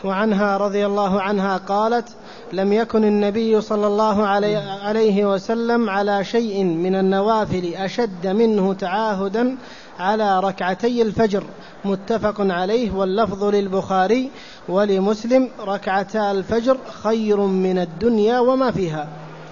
وعنها رضي الله عنها قالت: لم يكن النبي صلى الله عليه وسلم على شيء من النوافل أشد منه تعاهدا على ركعتي الفجر. متفق عليه، واللفظ للبخاري ولمسلم: ركعتا الفجر خير من الدنيا وما فيها.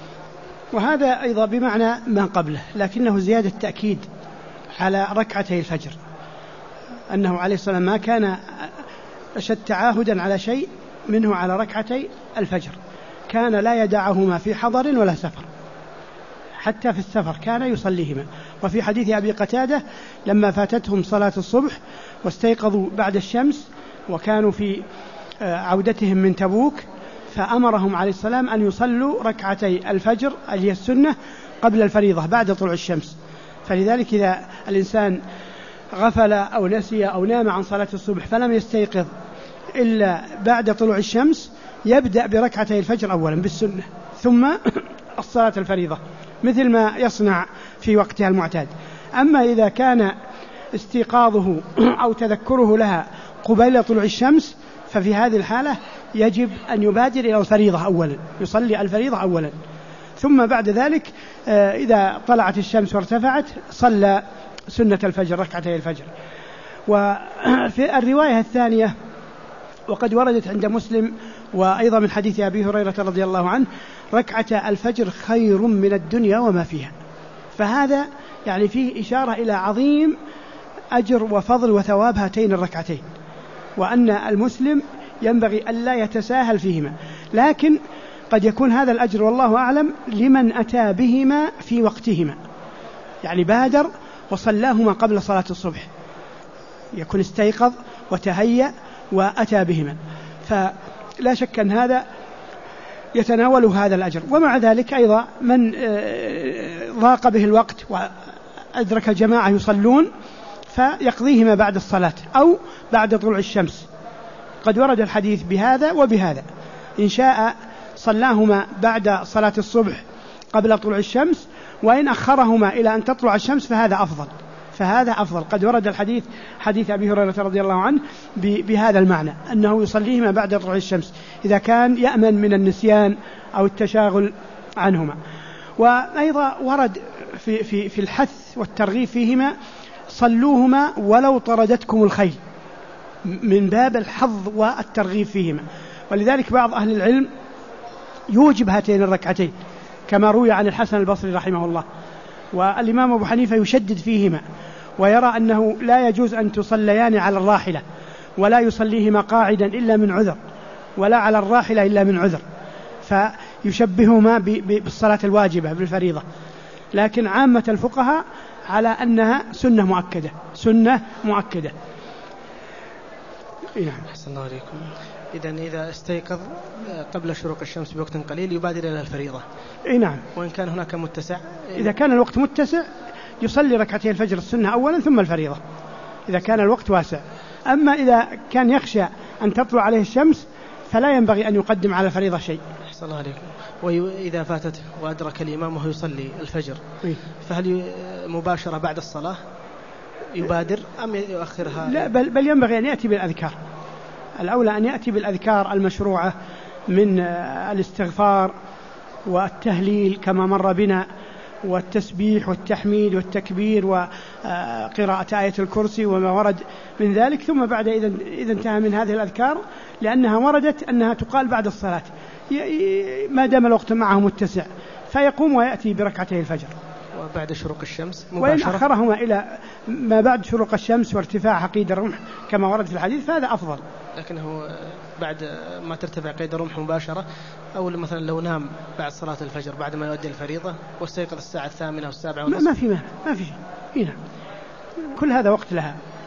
وهذا أيضا بمعنى ما قبله، لكنه زيادة تأكيد على ركعتي الفجر، أنه عليه الصلاة والسلام ما كان أشد تعاهدا على شيء منه على ركعتي الفجر، كان لا يدعهما في حضر ولا سفر، حتى في السفر كان يصليهما. وفي حديث أبي قتادة لما فاتتهم صلاة الصبح واستيقظوا بعد الشمس وكانوا في عودتهم من تبوك، فأمرهم عليه السلام أن يصلوا ركعتي الفجر اللي السنة قبل الفريضة بعد طلوع الشمس. فلذلك إذا الإنسان غفل أو نسي أو نام عن صلاة الصبح فلم يستيقظ إلا بعد طلوع الشمس، يبدأ بركعتي الفجر أولا بالسنة ثم الصلاة الفريضة، مثل ما يصنع في وقتها المعتاد. أما إذا كان استيقاظه أو تذكره لها قبيل طلوع الشمس، ففي هذه الحالة يجب أن يبادر إلى الفريضة أولا، يصلي الفريضة أولا، ثم بعد ذلك إذا طلعت الشمس وارتفعت صلى سنة الفجر ركعتي الفجر. وفي الرواية الثانية وقد وردت عند مسلم وأيضا من حديث أبي هريرة رضي الله عنه: ركعة الفجر خير من الدنيا وما فيها. فهذا يعني فيه إشارة إلى عظيم أجر وفضل وثواب هاتين الركعتين، وأن المسلم ينبغي ألا يتساهل فيهما، لكن قد يكون هذا الأجر والله أعلم لمن أتى بهما في وقتهما، يعني بادر وصلاهما قبل صلاة الصبح، يكون استيقظ وتهيأ وأتى بهما، فلا شك أن هذا يتناول هذا الأجر. ومع ذلك أيضا من ضاق به الوقت وأدرك جماعة يصلون فيقضيهما بعد الصلاة أو بعد طلوع الشمس، قد ورد الحديث بهذا وبهذا، إن شاء صلاهما بعد صلاة الصبح قبل طلوع الشمس، وإن أخرهما إلى أن تطلع الشمس فهذا أفضل. قد ورد الحديث حديث أبي هريرة رضي الله عنه بهذا المعنى، أنه يصليهما بعد طلوع الشمس إذا كان يأمن من النسيان أو التشاغل عنهما. وأيضا ورد في الحث والترغيب فيهما: صلوهما ولو طردتكم الخيل، من باب الحظ والترغيب فيهما. ولذلك بعض أهل العلم يوجب هاتين الركعتين كما روي عن الحسن البصري رحمه الله، والإمام أبو حنيفة يشدد فيهما ويرى أنه لا يجوز أن تصليان على الراحلة، ولا يصليهما قاعدا إلا من عذر، ولا على الراحلة إلا من عذر، فيشبههما بالصلاة الواجبة بالفريضة. لكن عامة الفقهاء على أنها سنة مؤكدة. نعم. أحسن الله عليكم. إذا استيقظ قبل شروق الشمس بوقت قليل يبادر إلى الفريضة. نعم. وإن كان هناك متسع، إذا كان الوقت متسع يصلي ركعتي الفجر السنة أولا ثم الفريضة إذا كان الوقت واسع. أما إذا كان يخشى أن تطلع عليه الشمس فلا ينبغي أن يقدم على الفريضة شيء. أحسن الله عليكم. وإذا فاتت وأدرك الإمام وهو يصلي الفجر فهل مباشرة بعد الصلاة يبادر أم يؤخرها؟ لا، بل ينبغي أن يأتي بالأذكار. الأولى أن يأتي بالأذكار المشروعة من الاستغفار والتهليل كما مر بنا، والتسبيح والتحميد والتكبير وقراءة آية الكرسي وما ورد من ذلك. ثم بعد إذا انتهى من هذه الأذكار، لأنها وردت أنها تقال بعد الصلاة ما دام الوقت معه متسع، فيقوم ويأتي بركعتي الفجر. وبعد شروق الشمس مباشرة، وإن أخرهما إلى ما بعد شروق الشمس وارتفاع قيد الرمح كما ورد في الحديث فهذا أفضل. لكنه بعد ما ترتفع قيد الرمح مباشرة، أو مثلا لو نام بعد صلاة الفجر بعد ما يؤدي الفريضة واستيقظ الساعة 8 أو 7:30 ما في شيء. هنا كل هذا وقت لها.